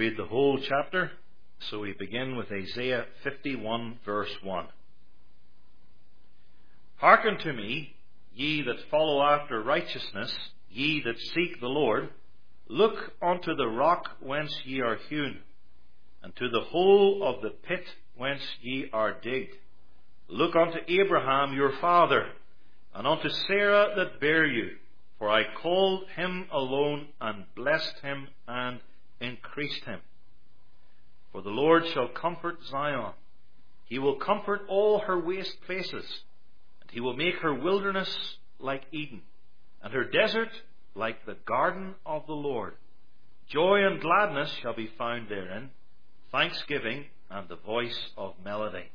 read the whole chapter, so we begin with Isaiah 51 verse 1. Hearken to me, ye that follow after righteousness, ye that seek the Lord. Look unto the rock whence ye are hewn, and to the hole of the pit whence ye are digged. Look unto Abraham your father, and unto Sarah that bare you. For I called him alone, and blessed him, and increased him. For the Lord shall comfort Zion. He will comfort all her waste places, and he will make her wilderness like Eden, and her desert like the garden of the Lord. Joy and gladness shall be found therein, thanksgiving and the voice of melody.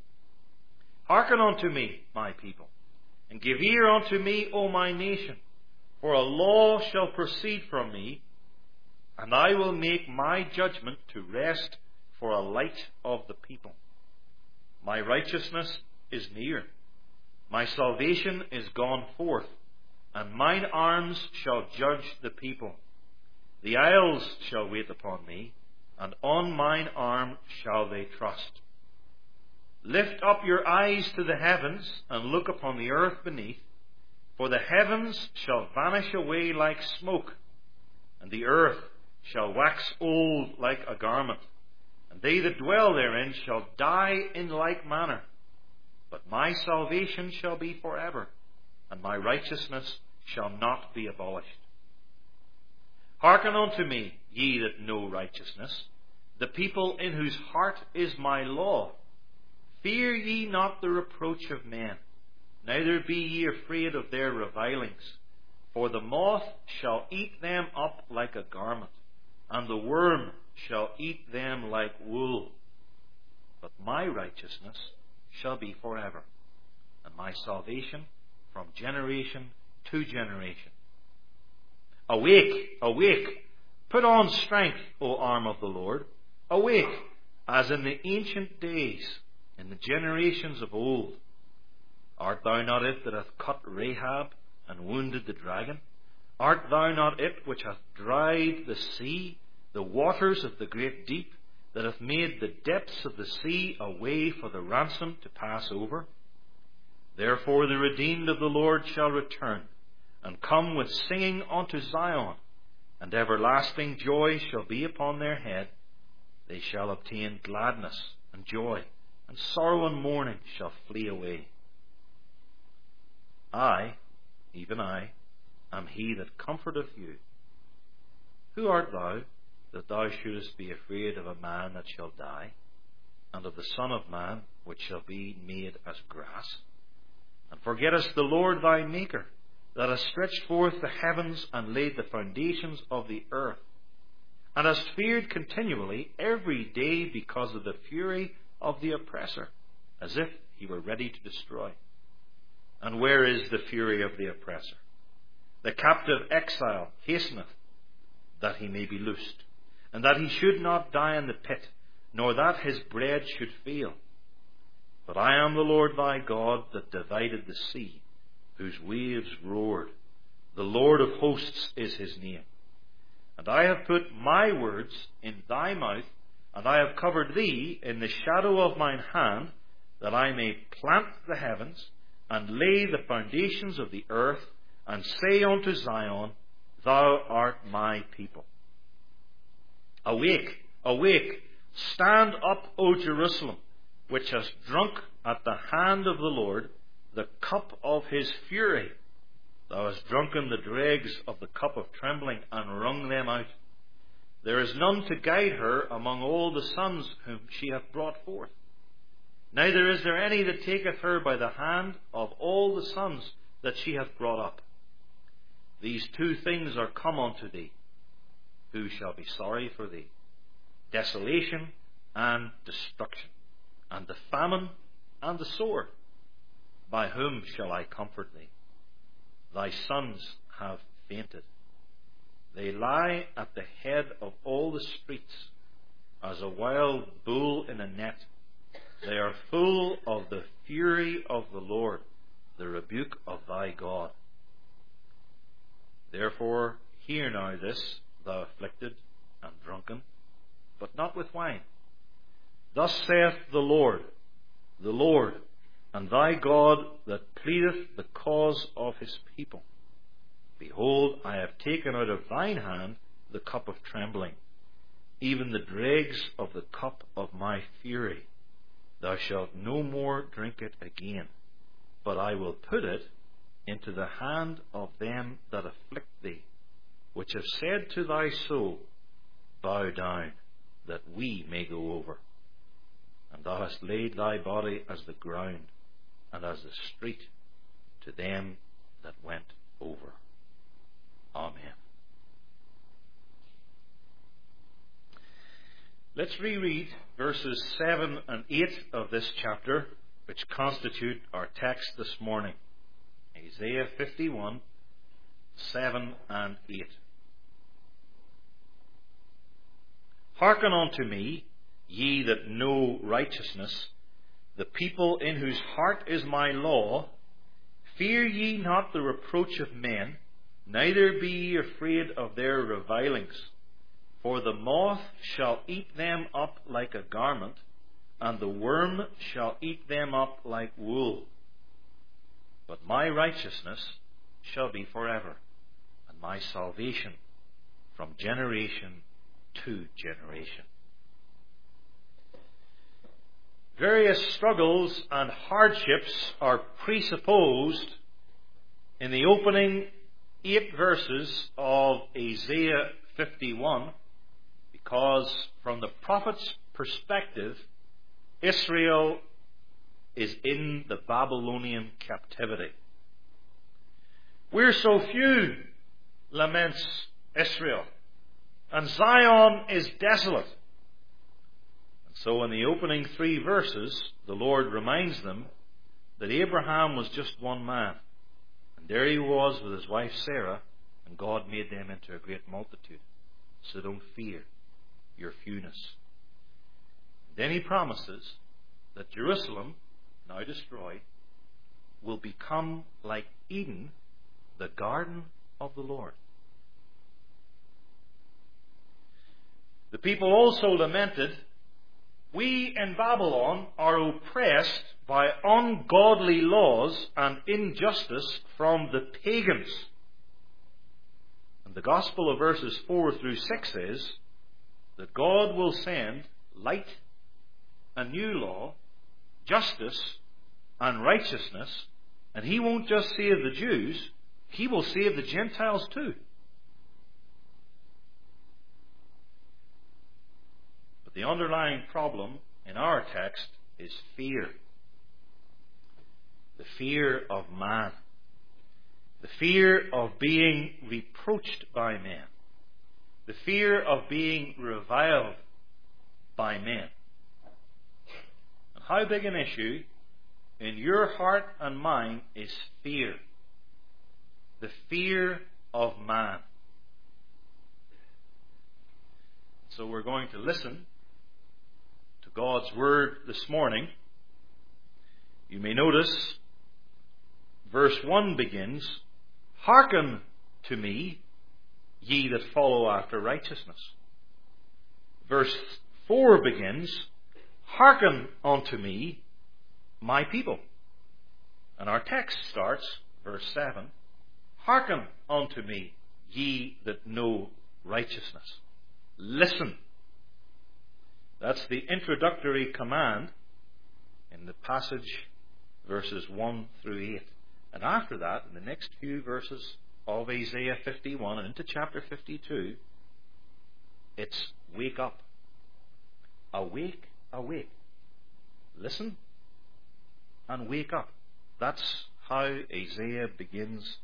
Hearken unto me, my people, and give ear unto me, O my nation. For a law shall proceed from me, and I will make my judgment to rest for a light of the people. My righteousness is near, my salvation is gone forth, and mine arms shall judge the people. The isles shall wait upon me, and on mine arm shall they trust. Lift up your eyes to the heavens, and look upon the earth beneath. For the heavens shall vanish away like smoke, and the earth shall wax old like a garment, and they that dwell therein shall die in like manner. But my salvation shall be forever, and my righteousness shall not be abolished. Hearken unto me, ye that know righteousness, the people in whose heart is my law. Fear ye not the reproach of men, neither be ye afraid of their revilings. For the moth shall eat them up like a garment, and the worm shall eat them like wool. But my righteousness shall be forever, and my salvation from generation to generation. Awake, awake, put on strength, O arm of the Lord. Awake, as in the ancient days, in the generations of old. Art thou not it that hath cut Rahab and wounded the dragon? Art thou not it which hath dried the sea, the waters of the great deep, that hath made the depths of the sea a way for the ransom to pass over? Therefore the redeemed of the Lord shall return, and come with singing unto Zion, and everlasting joy shall be upon their head. They shall obtain gladness and joy, and sorrow and mourning shall flee away. I, even I, am he that comforteth you. Who art thou, that thou shouldest be afraid of a man that shall die, and of the Son of Man, which shall be made as grass? And forgettest the Lord thy Maker, that hast stretched forth the heavens and laid the foundations of the earth, and hast feared continually every day because of the fury of the oppressor, as if he were ready to destroy. And where is the fury of the oppressor? The captive exile hasteneth, that he may be loosed, and that he should not die in the pit, nor that his bread should fail. But I am the Lord thy God, that divided the sea, whose waves roared. The Lord of hosts is his name. And I have put my words in thy mouth, and I have covered thee in the shadow of mine hand, that I may plant the heavens, and lay the foundations of the earth, and say unto Zion, Thou art my people. Awake, awake, stand up, O Jerusalem, which hast drunk at the hand of the Lord the cup of his fury. Thou hast drunken the dregs of the cup of trembling, and wrung them out. There is none to guide her among all the sons whom she hath brought forth. Neither is there any that taketh her by the hand of all the sons that she hath brought up. These two things are come unto thee. Who shall be sorry for thee? Desolation and destruction, and the famine and the sword. By whom shall I comfort thee? Thy sons have fainted. They lie at the head of all the streets, as a wild bull in a net. They are full of the fury of the Lord, the rebuke of thy God. Therefore hear now this, thou afflicted and drunken. but not with wine. Thus saith the Lord, and thy God that pleadeth the cause of his people. Behold, I have taken out of thine hand the cup of trembling, even the dregs of the cup of my fury. Thou shalt no more drink it again, but I will put it into the hand of them that afflict thee, which have said to thy soul, Bow down, that we may go over. And thou hast laid thy body as the ground, and as the street to them that went over. Amen. Let's reread verses 7 and 8 of this chapter, which constitute our text this morning. Isaiah 51, 7 and 8. Hearken unto me, ye that know righteousness, the people in whose heart is my law. Fear ye not the reproach of men, neither be ye afraid of their revilings. For the moth shall eat them up like a garment, and the worm shall eat them up like wool. But my righteousness shall be forever, and my salvation from generation to generation. Various struggles and hardships are presupposed in the opening 8 verses of Isaiah 51, because from the prophet's perspective, Israel is in the Babylonian captivity. We're so few, laments Israel, and Zion is desolate. And so in the opening 3 verses, the Lord reminds them that Abraham was just one man, and there he was with his wife Sarah, and God made them into a great multitude. So don't fear your fewness. Then he promises that Jerusalem, now destroyed, will become like Eden, the garden of the Lord. The people also lamented, we in Babylon are oppressed by ungodly laws and injustice from the pagans. And the gospel of verses 4 through 6 is that God will send light, a new law, justice and righteousness, and he won't just save the Jews, he will save the Gentiles too. But the underlying problem in our text is fear. The fear of man. The fear of being reproached by men. The fear of being reviled by men. And how big an issue in your heart and mind is fear? The fear of man. So we're going to listen to God's Word this morning. You may notice verse 1 begins, Hearken to me, ye that follow after righteousness. Verse 4 begins, Hearken unto me, my people. And our text starts, verse 7, Hearken unto me, ye that know righteousness. Listen. That's the introductory command in the passage, verses 1 through 8. And after that, in the next few verses of Isaiah 51 and into chapter 52, it's wake up. Awake, awake. Listen and wake up. That's how Isaiah begins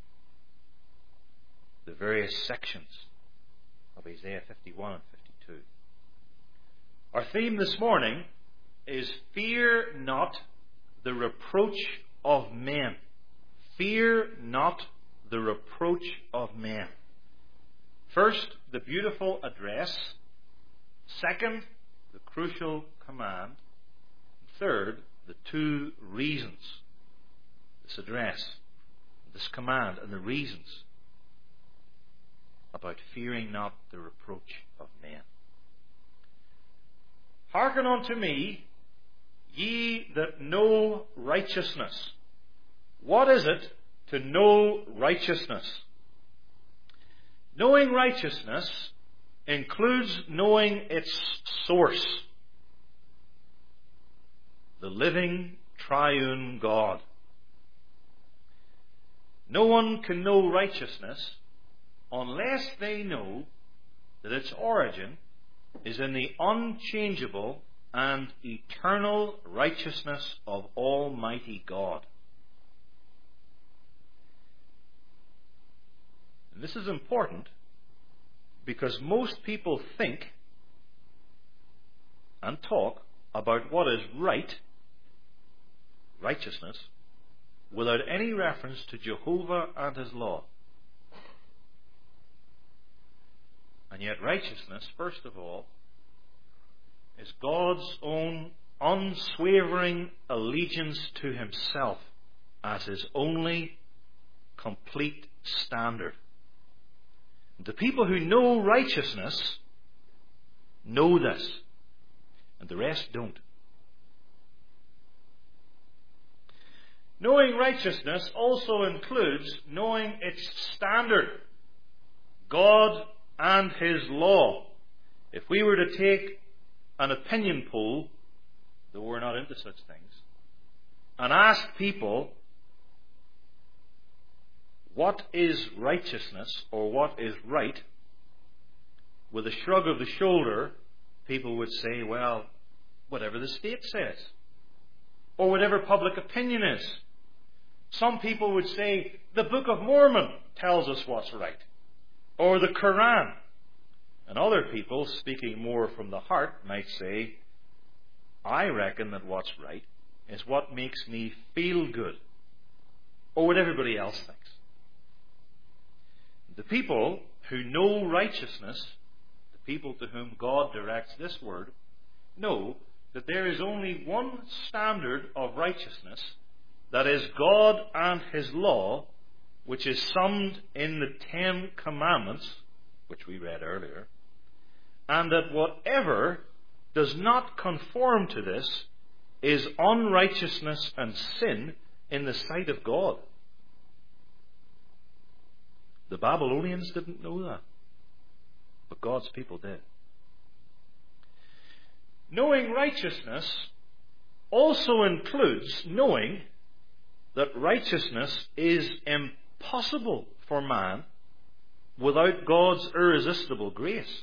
the various sections of Isaiah 51 and 52. Our theme this morning is fear not the reproach of men. Fear not the reproach of men. First, the beautiful address. Second, the crucial command. Third, the 2 reasons. This address, this command, and the reasons about fearing not the reproach of men. Hearken unto me, ye that know righteousness. What is it to know righteousness? Knowing righteousness includes knowing its source, the living triune God. No one can know righteousness unless they know that its origin is in the unchangeable and eternal righteousness of Almighty God. And this is important because most people think and talk about what is right, righteousness, without any reference to Jehovah and His law. And yet righteousness, first of all, is God's own unswavering allegiance to Himself as His only complete standard. The people who know righteousness know this, and the rest don't. Knowing righteousness also includes knowing its standard, God and His law. If we were to take an opinion poll, though we're not into such things, and ask people what is righteousness or what is right, with a shrug of the shoulder, people would say, well, whatever the state says, or whatever public opinion is. Some people would say, the Book of Mormon tells us what's right, or the Quran. And other people, speaking more from the heart, might say, I reckon that what's right is what makes me feel good, or what everybody else thinks. The people who know righteousness, the people to whom God directs this word, know that there is only one standard of righteousness, that is God and His law, which is summed in the 10 Commandments, which we read earlier, and that whatever does not conform to this is unrighteousness and sin in the sight of God. The Babylonians didn't know that, but God's people did. Knowing righteousness also includes knowing that righteousness is impossible for man without God's irresistible grace.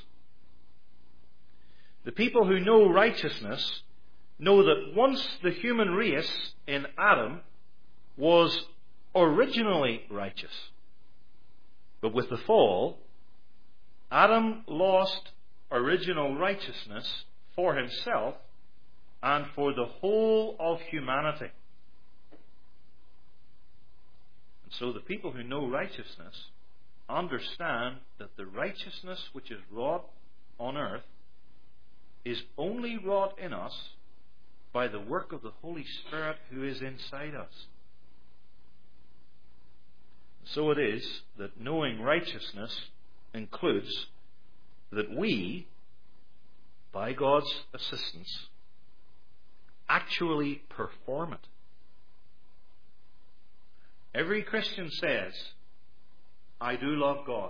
The people who know righteousness know that once the human race in Adam was originally righteous, but with the fall, Adam lost original righteousness for himself and for the whole of humanity. And so the people who know righteousness understand that the righteousness which is wrought on earth is only wrought in us by the work of the Holy Spirit who is inside us. So it is that knowing righteousness includes that we, by God's assistance, actually perform it. Every Christian says, I do love God.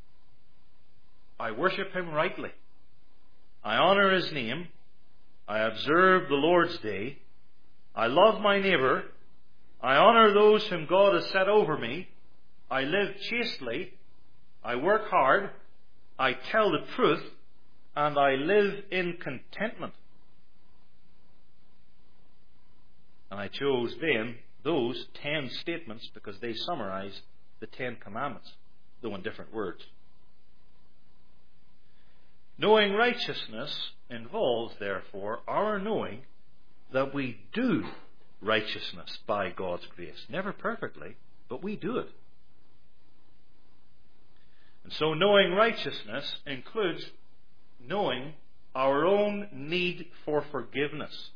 I worship Him rightly. I honor His name. I observe the Lord's Day. I love my neighbour. I honor those whom God has set over me. I live chastely. I work hard. I tell the truth. And I live in contentment. And I chose then those 10 statements because they summarize the 10 Commandments, though in different words. Knowing righteousness involves, therefore, our knowing that we do righteousness by God's grace. Never perfectly, but we do it. And so knowing righteousness includes knowing our own need for forgiveness.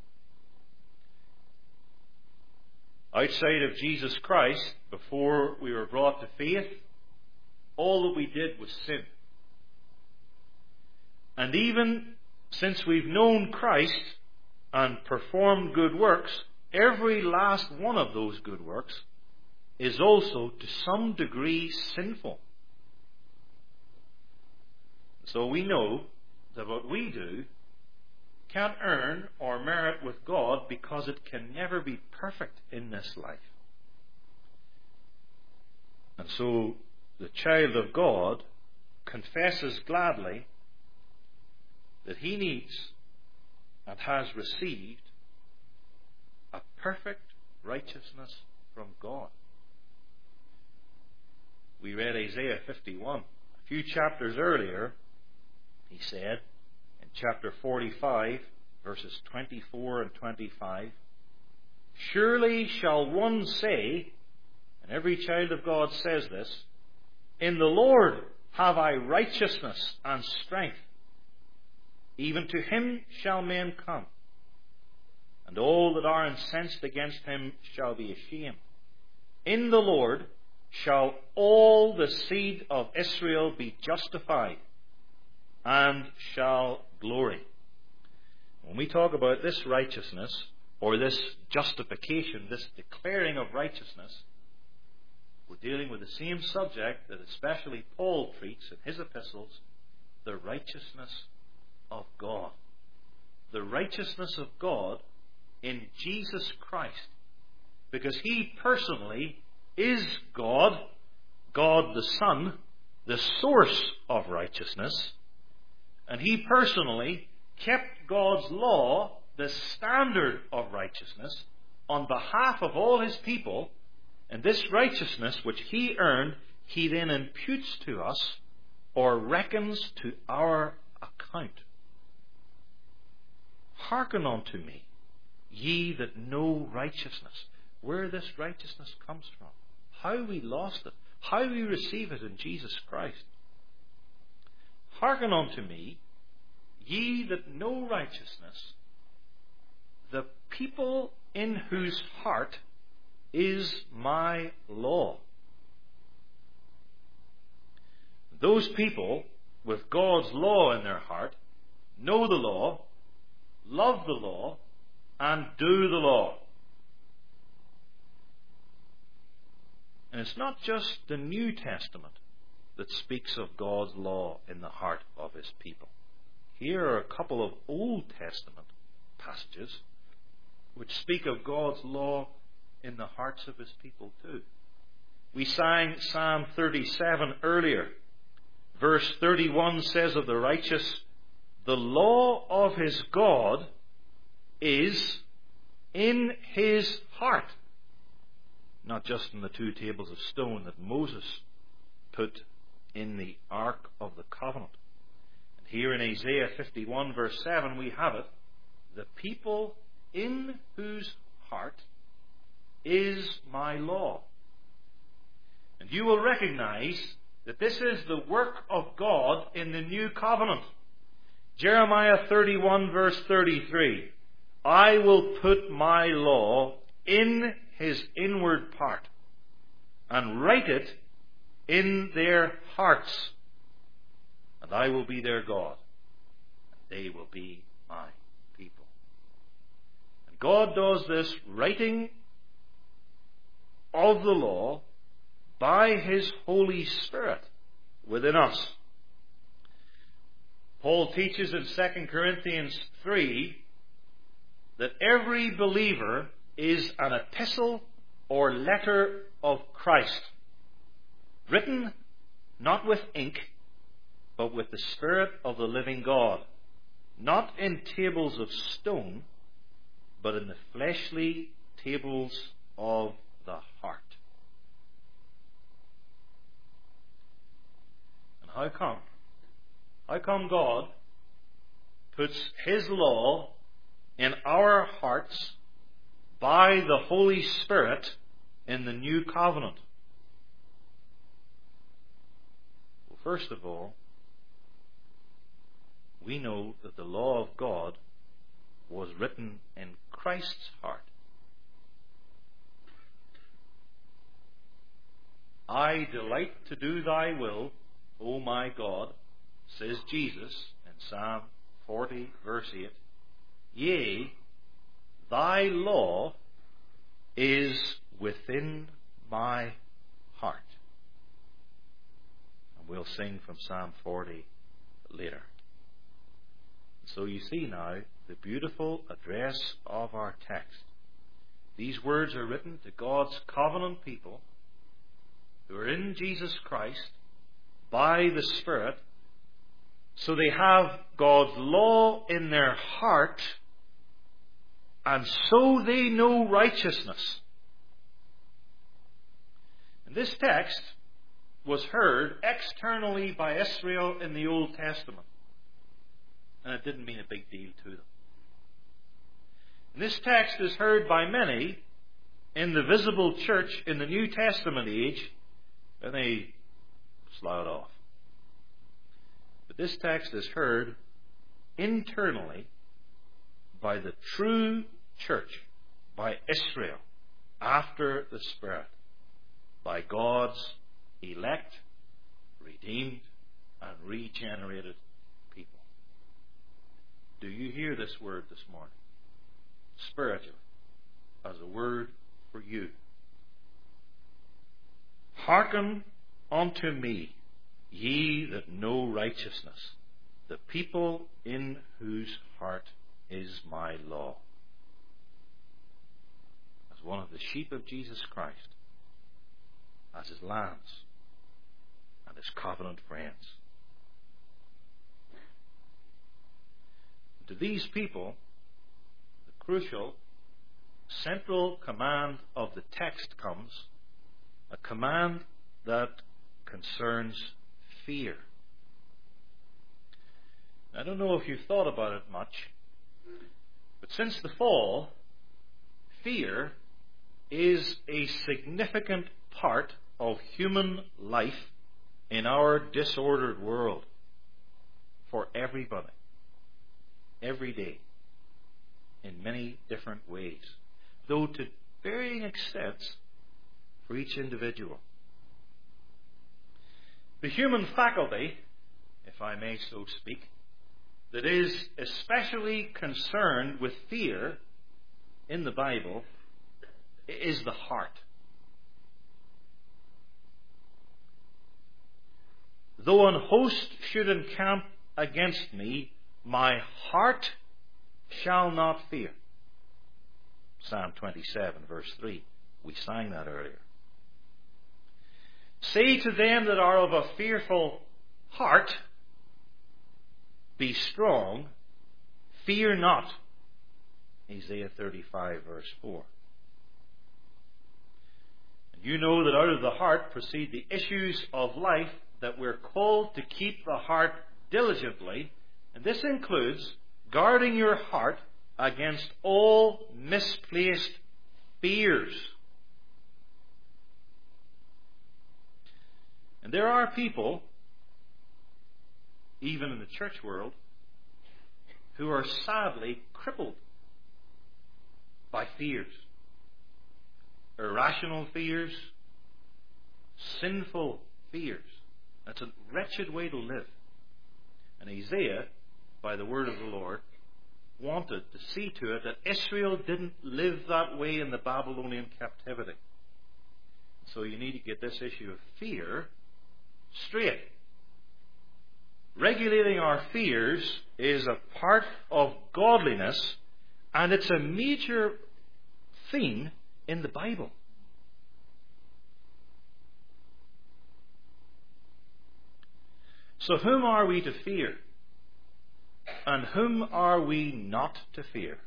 Outside of Jesus Christ, before we were brought to faith, all that we did was sin. And even since we've known Christ and performed good works, every last one of those good works is also to some degree sinful. So we know that what we do can't earn or merit with God, because it can never be perfect in this life. And so the child of God confesses gladly that he needs and has received a perfect righteousness from God. We read Isaiah 51. A few chapters earlier, he said, in chapter 45, verses 24 and 25, "Surely shall one say," and every child of God says this, "In the Lord have I righteousness and strength. Even to him shall men come, and all that are incensed against him shall be ashamed. In the Lord shall all the seed of Israel be justified, and shall glory." When we talk about this righteousness, or this justification, this declaring of righteousness, we're dealing with the same subject that especially Paul treats in his epistles, the righteousness of God. The righteousness of God in Jesus Christ. Because he personally is God, God the Son, the source of righteousness. And he personally kept God's law, the standard of righteousness, on behalf of all his people. And this righteousness which he earned, he then imputes to us, or reckons to our account. "Hearken unto me, ye that know righteousness." Where this righteousness comes from, how we lost it, how we receive it in Jesus Christ. "Hearken unto me, ye that know righteousness, the people in whose heart is my law." Those people with God's law in their heart know the law, love the law, and do the law. And it's not just the New Testament that speaks of God's law in the heart of his people. Here are a couple of Old Testament passages which speak of God's law in the hearts of his people too. We sang Psalm 37 earlier. Verse 31 says of the righteous, "The law of his God is in his heart." Not just in the 2 tables of stone that Moses put in the Ark of the Covenant. And here in Isaiah 51 verse 7 we have it. "The people in whose heart is my law." And you will recognize that this is the work of God in the new covenant. Jeremiah 31 verse 33. "I will put my law in his inward part, and write it in their hearts, and I will be their God, and they will be my people." And God does this writing of the law by his Holy Spirit within us. Paul teaches in 2 Corinthians 3 that every believer is an epistle or letter of Christ, written not with ink, but with the Spirit of the living God, not in tables of stone, but in the fleshly tables of the heart. And how come? How come God puts his law in our hearts by the Holy Spirit in the new covenant? Well, first of all, we know that the law of God was written in Christ's heart. "I delight to do thy will, O my God," says Jesus in Psalm 40, verse 8, Yea, thy law is within my heart. And we'll sing from Psalm 40 later. So you see now the beautiful address of our text. These words are written to God's covenant people who are in Jesus Christ by the Spirit, so they have God's law in their heart, and so they know righteousness. And this text was heard externally by Israel in the Old Testament, and it didn't mean a big deal to them. And this text is heard by many in the visible church in the New Testament age, and they slough off. But this text is heard internally by the true church, by Israel, after the Spirit, by God's elect, redeemed, and regenerated people. Do you hear this word this morning? Spiritual, as a word for you. Hearken unto me, ye that know righteousness, the people in whose heart is my law. As one of the sheep of Jesus Christ, as his lambs and his covenant friends. To these people, the crucial, central command of the text comes, a command that concerns fear. I don't know if you've thought about it much, but since the fall, fear is a significant part of human life in our disordered world for everybody, every day, in many different ways, though to varying extents for each individual. The human faculty, if I may so speak, that is especially concerned with fear in the Bible is the heart. Though an host should encamp against me, my heart shall not fear. Psalm 27, verse 3. We sang that earlier. Say to them that are of a fearful heart, be strong, fear not. Isaiah 35, verse 4. And you know that out of the heart proceed the issues of life, that we're called to keep the heart diligently, and this includes guarding your heart against all misplaced fears. And there are people, even in the church world, who are sadly crippled by fears. Irrational fears, sinful fears. That's a wretched way to live. And Isaiah, by the word of the Lord, wanted to see to it that Israel didn't live that way in the Babylonian captivity. So you need to get this issue of fear straight. Regulating our fears is a part of godliness, and it's a major theme in the Bible. So whom are we to fear? And whom are we not to fear?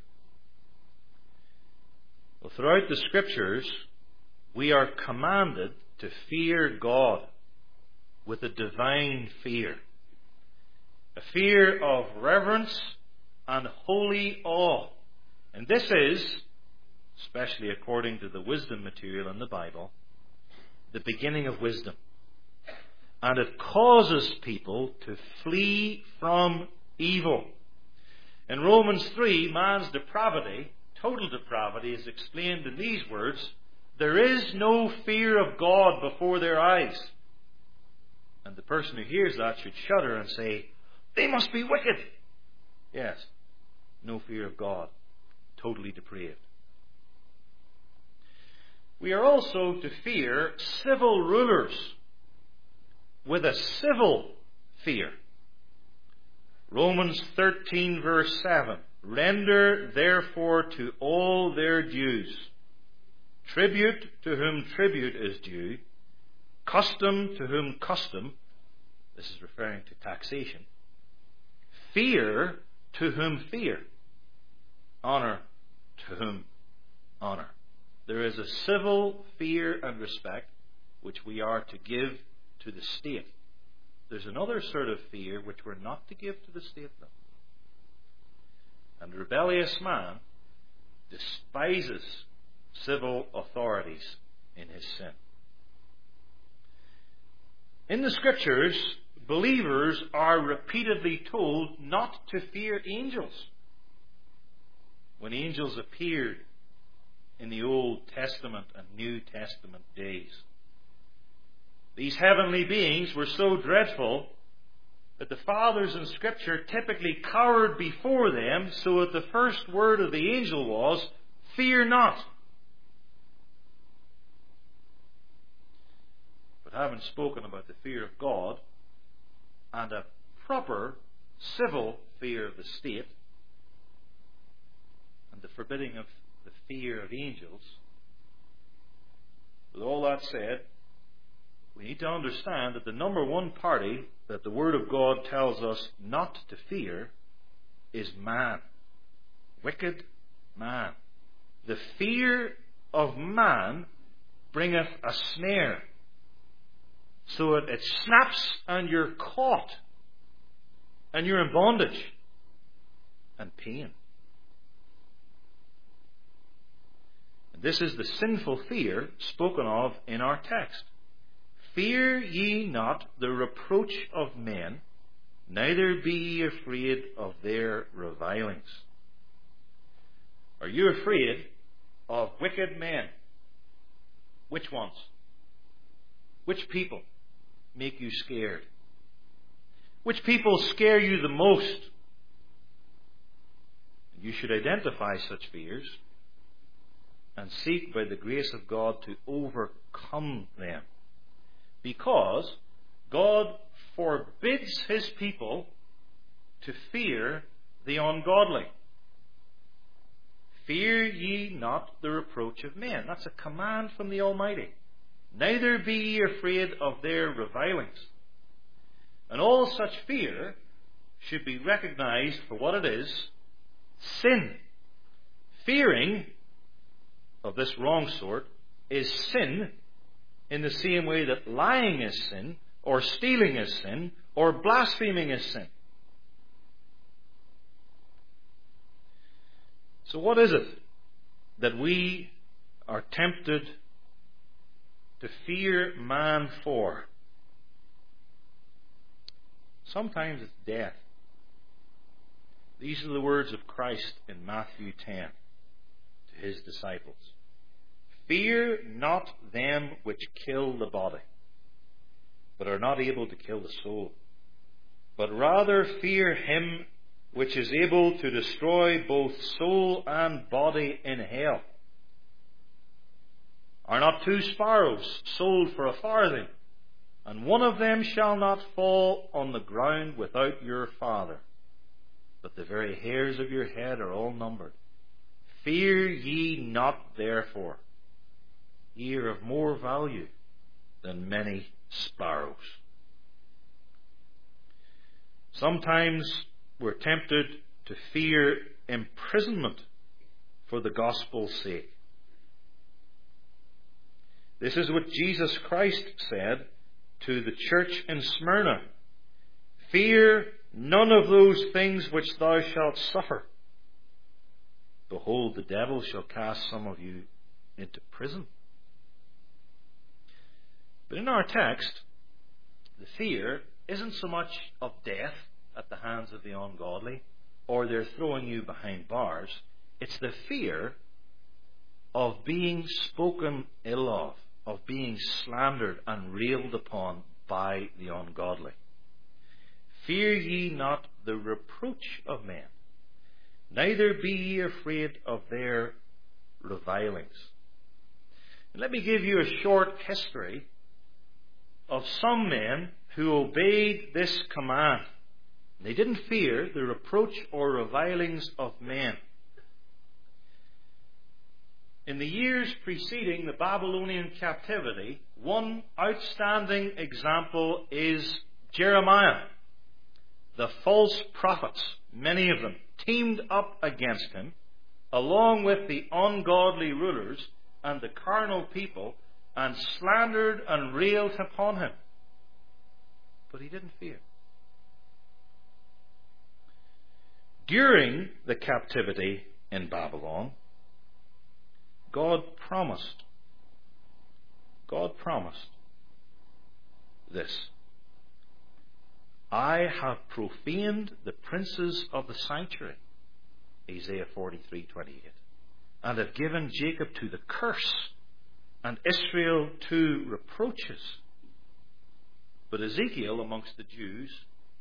Well, throughout the Scriptures, we are commanded to fear God with a divine fear. A fear of reverence and holy awe. And this is, especially according to the wisdom material in the Bible, the beginning of wisdom. And it causes people to flee from evil. In Romans 3, man's depravity, total depravity, is explained in these words: there is no fear of God before their eyes. And the person who hears that should shudder and say, they must be wicked. Yes, no fear of God. Totally depraved. We are also to fear civil rulers with a civil fear. Romans 13 verse 7. Render therefore to all their dues. Tribute to whom tribute is due. Custom to whom custom. This is referring to taxation. Fear to whom fear. Honor to whom honor. There is a civil fear and respect which we are to give to the state. There's another sort of fear which we're not to give to the state, though. And the rebellious man despises civil authorities in his sin. In the Scriptures, believers are repeatedly told not to fear angels. When angels appeared in the Old Testament and New Testament days, these heavenly beings were so dreadful that the fathers in Scripture typically cowered before them, so that the first word of the angel was, "Fear not." But having spoken about the fear of God and a proper civil fear of the state and the forbidding of the fear of angels, with all that said, we need to understand that the number one party that the Word of God tells us not to fear is man. Wicked man. The fear of man bringeth a snare, so that it snaps and you're caught and you're in bondage and pain. And this is the sinful fear spoken of in our text. Fear ye not the reproach of men, neither be ye afraid of their revilings. Are you afraid of wicked men? Which ones? Which people make you scared? Which people scare you the most? You should identify such fears and seek by the grace of God to overcome them. Because God forbids His people to fear the ungodly. Fear ye not the reproach of men. That's a command from the Almighty. Neither be ye afraid of their revilings. And all such fear should be recognized for what it is, sin. Fearing of this wrong sort is sin, in the same way that lying is sin, or stealing is sin, or blaspheming is sin. So what is it that we are tempted to fear man for? Sometimes it's death. These are the words of Christ in Matthew 10 to His disciples. Fear not them which kill the body, but are not able to kill the soul, but rather fear Him which is able to destroy both soul and body in hell. Are not 2 sparrows sold for a farthing, and one of them shall not fall on the ground without your Father, but the very hairs of your head are all numbered. Fear ye not therefore. Ye are of more value than many sparrows. Sometimes we're tempted to fear imprisonment for the gospel's sake. This is what Jesus Christ said to the church in Smyrna. Fear none of those things which thou shalt suffer. Behold, the devil shall cast some of you into prison. But in our text, the fear isn't so much of death at the hands of the ungodly, or they're throwing you behind bars. It's the fear of being spoken ill of being slandered and railed upon by the ungodly. Fear ye not the reproach of men. neither be ye afraid of their revilings. And let me give you a short history of some men who obeyed this command. They didn't fear the reproach or revilings of men. In the years preceding the Babylonian captivity, one outstanding example is Jeremiah. The false prophets, many of them, teamed up against him, along with the ungodly rulers and the carnal people, and slandered and railed upon him. But he didn't fear. During the captivity in Babylon, God promised this: I have profaned the princes of the sanctuary, Isaiah 43:28, and have given Jacob to the curse and Israel to reproaches. But Ezekiel, amongst the Jews,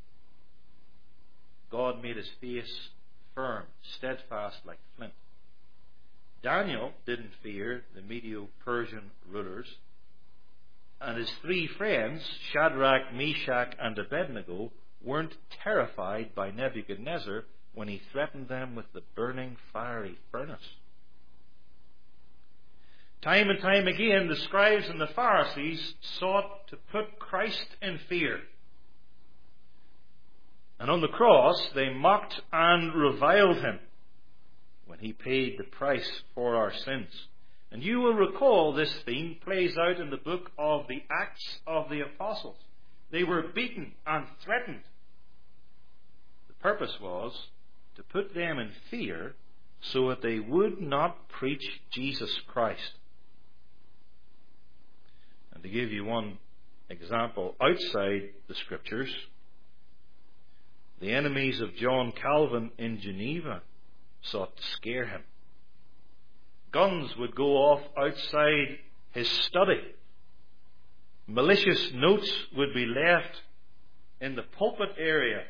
God made his face firm, steadfast like flint. Daniel didn't fear the Medo-Persian rulers, and his three friends, Shadrach, Meshach, and Abednego, weren't terrified by Nebuchadnezzar when he threatened them with the burning fiery furnace. Time and time again, the scribes and the Pharisees sought to put Christ in fear. And on the cross, they mocked and reviled him when he paid the price for our sins. And you will recall this theme plays out in the book of the Acts of the Apostles. They were beaten and threatened. The purpose was to put them in fear so that they would not preach Jesus Christ. And to give you one example outside the Scriptures, the enemies of John Calvin in Geneva sought to scare him. Guns would go off outside his study. Malicious notes would be left in the pulpit area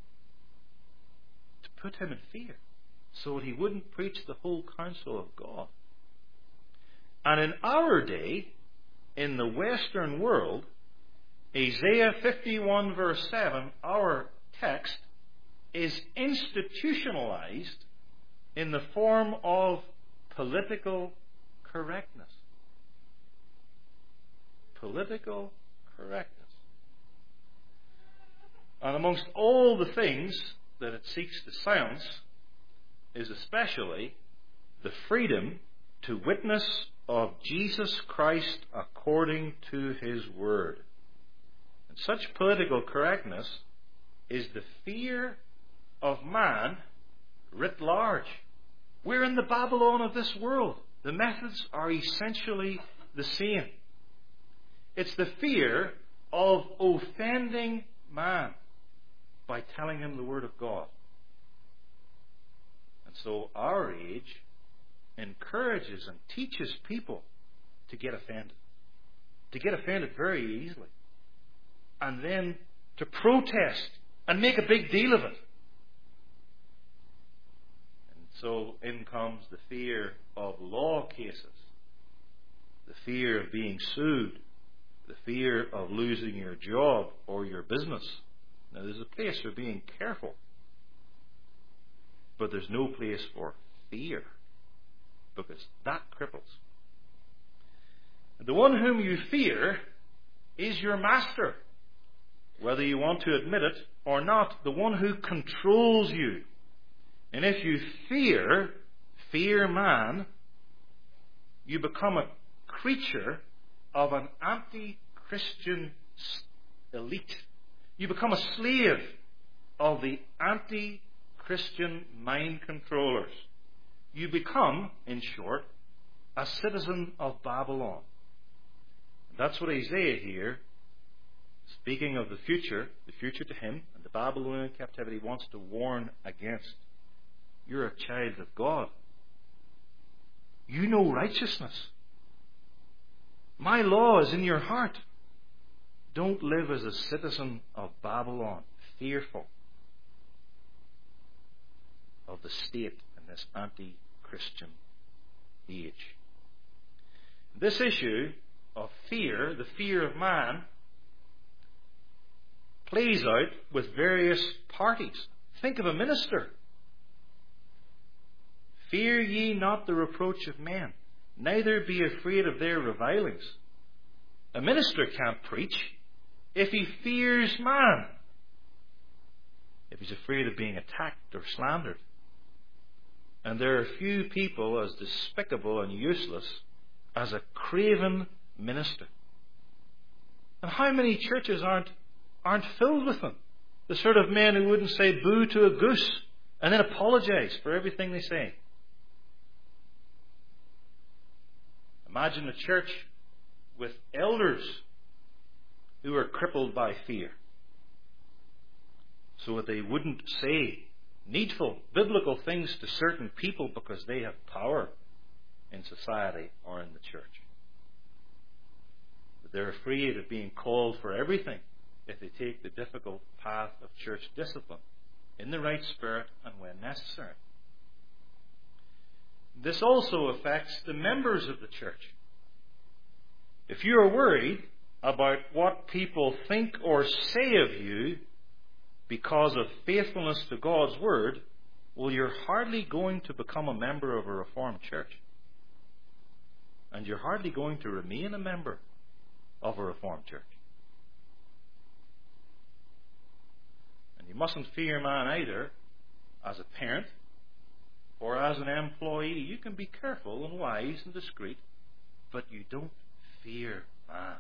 to put him in fear so that he wouldn't preach the whole counsel of God. And in our day, in the Western world, Isaiah 51 verse 7, our text, is institutionalized in the form of political correctness. Political correctness. And amongst all the things that it seeks to silence is especially the freedom to witness of Jesus Christ according to his word. And such political correctness is the fear of man writ large. We're in the Babylon of this world. The methods are essentially the same. It's the fear of offending man by telling him the word of God. And so our age encourages and teaches people to get offended. To get offended very easily. And then to protest and make a big deal of it. And so in comes the fear of law cases, the fear of being sued, the fear of losing your job or your business. Now there's a place for being careful, but there's no place for fear, because that cripples. And the one whom you fear is your master, whether you want to admit it or not, the one who controls you. And if you fear man, you become a creature of an anti-Christian elite. You become a slave of the anti-Christian mind controllers. You become, in short, a citizen of Babylon. And that's what Isaiah here, speaking of the future to him, and the Babylonian captivity, wants to warn against. You're a child of God. You know righteousness. My law is in your heart. Don't live as a citizen of Babylon, fearful. of the state in this anti-Christian age. This issue of fear, the fear of man, plays out with various parties. Think of a minister. Fear ye not the reproach of men, neither be afraid of their revilings. A minister can't preach if he fears man, if he's afraid of being attacked or slandered. And there are few people as despicable and useless as a craven minister. And how many churches aren't filled with them? The sort of men who wouldn't say boo to a goose and then apologize for everything they say. Imagine a church with elders who are crippled by fear, so that they wouldn't say needful biblical things to certain people because they have power in society or in the church. But they're afraid of being called for everything if they take the difficult path of church discipline in the right spirit and when necessary. This also affects the members of the church. If you are worried about what people think or say of you because of faithfulness to God's Word, well, you're hardly going to become a member of a Reformed church. And you're hardly going to remain a member of a Reformed church. And you mustn't fear man either as a parent or as an employee. You can be careful and wise and discreet, but you don't fear man.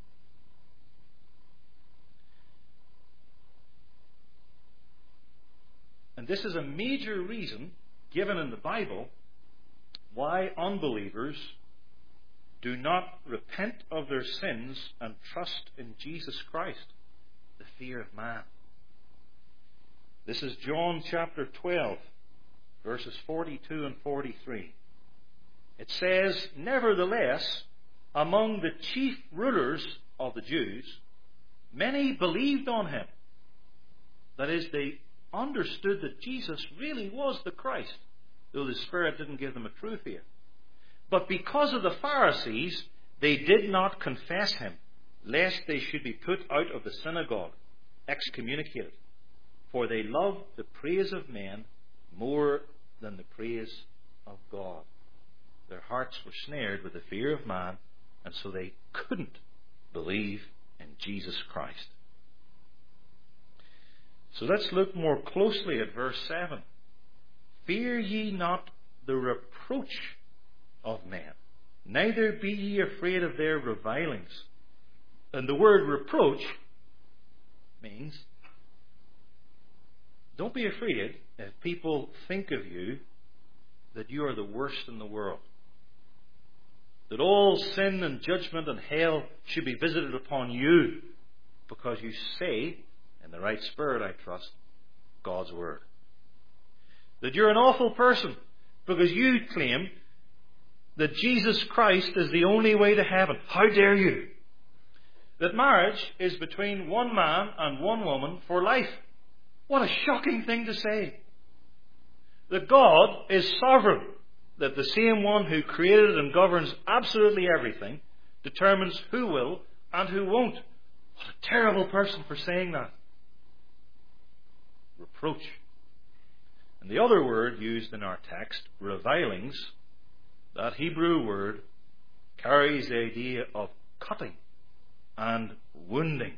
And this is a major reason given in the Bible why unbelievers do not repent of their sins and trust in Jesus Christ, the fear of man. This is John chapter 12, verses 42 and 43. It says, "Nevertheless, among the chief rulers of the Jews, many believed on him." That is, they understood that Jesus really was the Christ, though the Spirit didn't give them a true faith. But because of the Pharisees, they did not confess him, lest they should be put out of the synagogue, excommunicated. For they loved the praise of men more than the praise of God. Their hearts were snared with the fear of man, and so they couldn't believe in Jesus Christ. So let's look more closely at verse 7. "Fear ye not the reproach of men, neither be ye afraid of their revilings." And the word reproach means, don't be afraid if people think of you that you are the worst in the world, that all sin and judgment and hell should be visited upon you because you say, in the right spirit I trust, God's Word. That you're an awful person because you claim that Jesus Christ is the only way to heaven. How dare you? That marriage is between one man and one woman for life. What a shocking thing to say. That God is sovereign. That the same one who created and governs absolutely everything determines who will and who won't. What a terrible person for saying that. Reproach. And the other word used in our text, revilings, that Hebrew word carries the idea of cutting and wounding.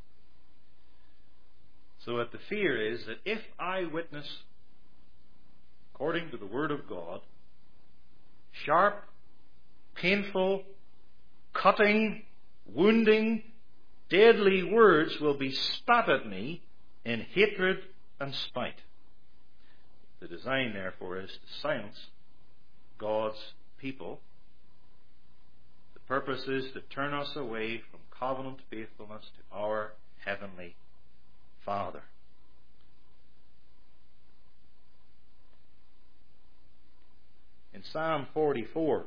So that the fear is that if I witness, according to the Word of God, sharp, painful, cutting, wounding, deadly words will be spat at me in hatred and spite. The design, therefore, is to silence God's people. The purpose is to turn us away from covenant faithfulness to our Heavenly Father. In Psalm 44,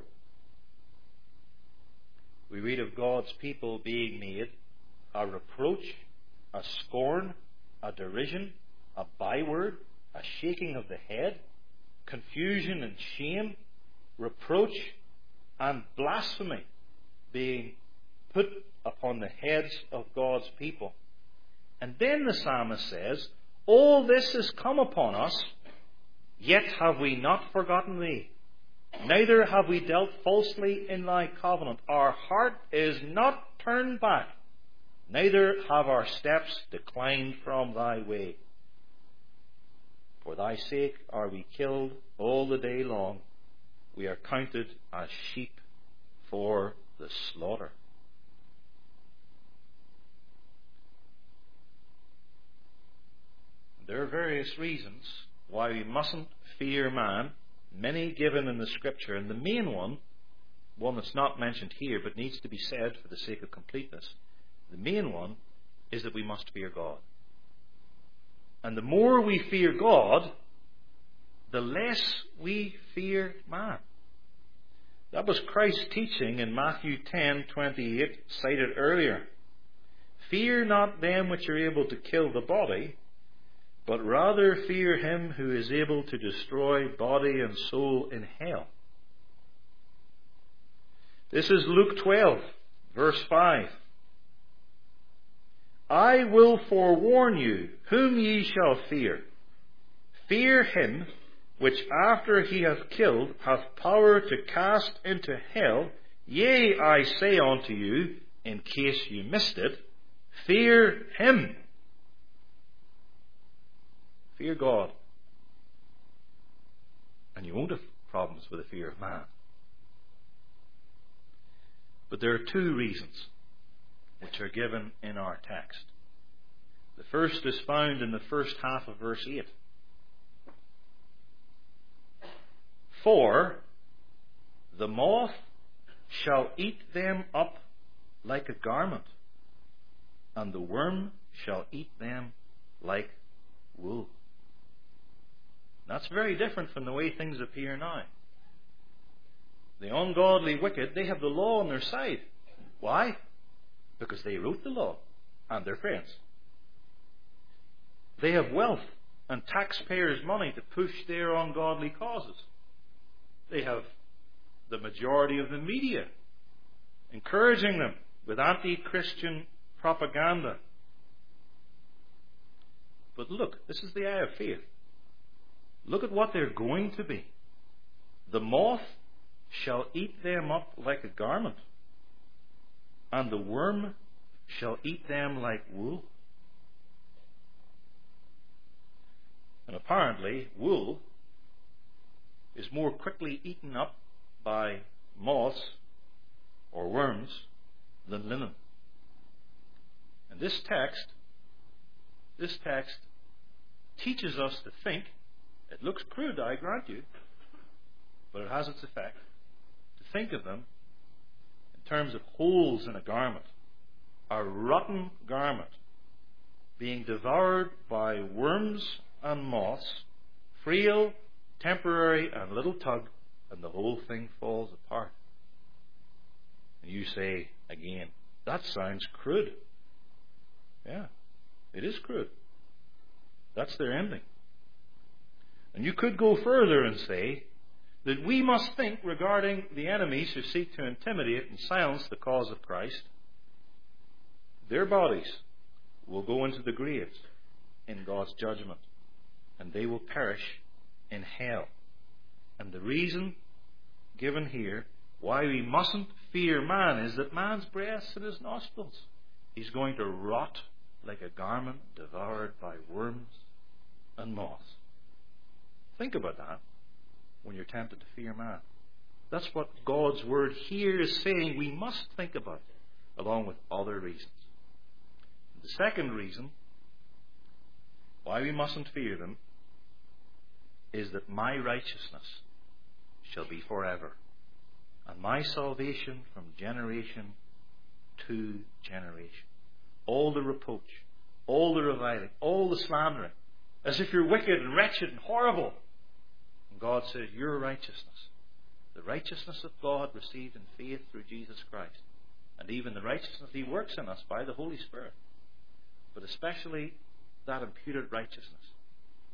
we read of God's people being made a reproach, a scorn, a derision, a byword, a shaking of the head, confusion and shame, reproach and blasphemy being put upon the heads of God's people. And then the psalmist says, all this has come upon us, yet have we not forgotten thee. Neither have we dealt falsely in thy covenant. Our heart is not turned back, neither have our steps declined from thy way. For thy sake are we killed all the day long. We are counted as sheep for the slaughter. There are various reasons why we mustn't fear man, many given in the Scripture, and the main one that's not mentioned here but needs to be said for the sake of completeness, the main one is that we must fear God. And the more we fear God, the less we fear man. That was Christ's teaching in Matthew 10:28, cited earlier. Fear not them which are able to kill the body, but rather fear him who is able to destroy body and soul in hell. This is Luke 12, verse 5. I will forewarn you whom ye shall fear. Fear him which after he hath killed hath power to cast into hell. Yea, I say unto you, in case you missed it, fear him. Fear God. And you won't have problems with the fear of man. But there are two reasons which are given in our text. The first is found in the first half of verse 8. For the moth shall eat them up like a garment, and the worm shall eat them like wool. That's very different from the way things appear now. The ungodly wicked, they have the law on their side. Why? Because they wrote the law and their friends. They have wealth and taxpayers' money to push their ungodly causes. They have the majority of the media encouraging them with anti-Christian propaganda. But look, this is the eye of faith. Look at what they're going to be. The moth shall eat them up like a garment, and the worm shall eat them like wool. And apparently, wool is more quickly eaten up by moths or worms than linen. And this text teaches us to think. It looks crude, I grant you, but it has its effect. To think of them in terms of holes in a garment, a rotten garment being devoured by worms and moths, frail, temporary, and little tug, and the whole thing falls apart. And you say again, that sounds crude. Yeah, it is crude. That's their ending. And you could go further and say that we must think regarding the enemies who seek to intimidate and silence the cause of Christ. Their bodies will go into the graves in God's judgment, and they will perish in hell. And the reason given here why we mustn't fear man is that man's breath's in his nostrils. He's going to rot like a garment devoured by worms and moths. Think about that when you're tempted to fear man. That's what God's word here is saying we must think about, along with other reasons. The second reason why we mustn't fear them is that my righteousness shall be forever, and my salvation from generation to generation. All the reproach, all the reviling, all the slandering, as if you're wicked and wretched and horrible. And God says, your righteousness, the righteousness of God received in faith through Jesus Christ, and even the righteousness He works in us by the Holy Spirit, but especially that imputed righteousness,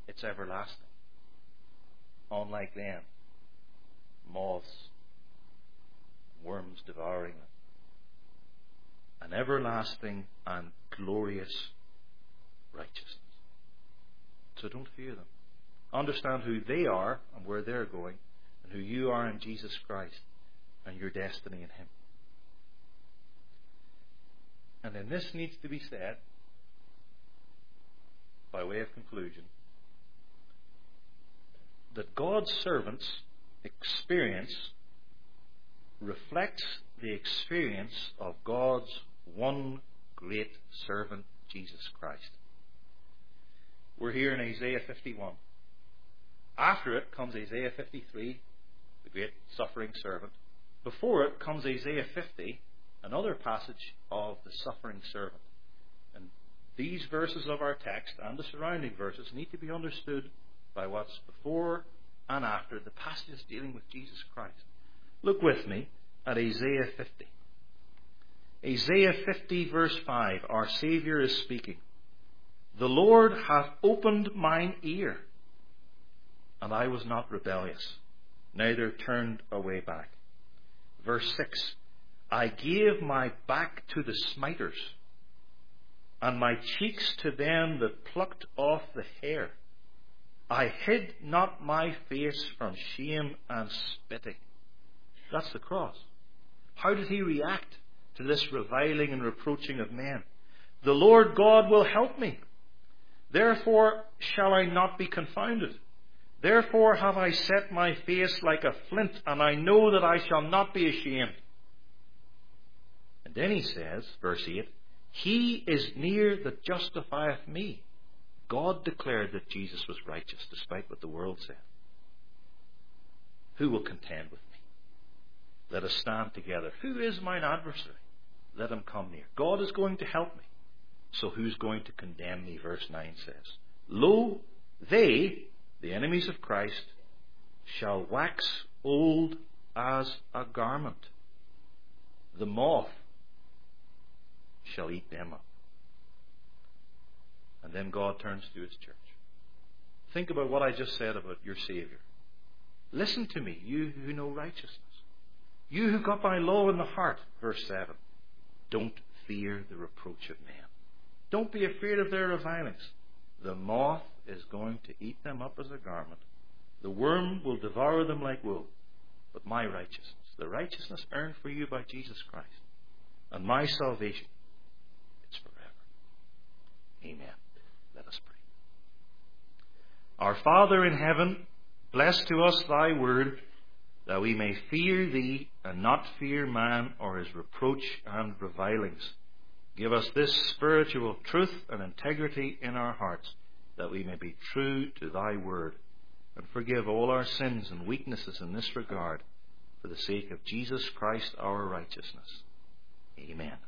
It's everlasting. Unlike them, moths, worms devouring them. An everlasting and glorious righteousness. So don't fear them. Understand who they are and where they're going, and who you are in Jesus Christ and your destiny in Him. And then this needs to be said by way of conclusion, that God's servants' experience reflects the experience of God's one great servant, Jesus Christ. We're here in Isaiah 51. After it comes Isaiah 53, the great suffering servant. Before it comes Isaiah 50, another passage of the suffering servant. And these verses of our text and the surrounding verses need to be understood by what's before and after the passages dealing with Jesus Christ. Look with me at Isaiah 50. Isaiah 50 verse 5, our Saviour is speaking. The Lord hath opened mine ear, and I was not rebellious, neither turned away back. Verse 6, I gave my back to the smiters, and my cheeks to them that plucked off the hair. I hid not my face from shame and spitting. That's the cross. How did He react to this reviling and reproaching of men? The Lord God will help me. Therefore shall I not be confounded. Therefore have I set my face like a flint, and I know that I shall not be ashamed. And then He says, verse 8, He is near that justifieth me. God declared that Jesus was righteous, despite what the world said. Who will contend with me? Let us stand together. Who is mine adversary? Let him come near. God is going to help me. So who's going to condemn me? Verse 9 says, Lo, they, the enemies of Christ, shall wax old as a garment. The moth shall eat them up. And then God turns to His church. Think about what I just said about your Saviour. Listen to me, you who know righteousness. You who got my law in the heart. Verse 7. Don't fear the reproach of men. Don't be afraid of their revilings. The moth is going to eat them up as a garment. The worm will devour them like wool. But my righteousness, the righteousness earned for you by Jesus Christ, and my salvation, it's forever. Amen. Let us pray. Our Father in heaven, bless to us Thy word, that we may fear Thee and not fear man or his reproach and revilings. Give us this spiritual truth and integrity in our hearts, that we may be true to Thy word, and forgive all our sins and weaknesses in this regard, for the sake of Jesus Christ our righteousness. Amen.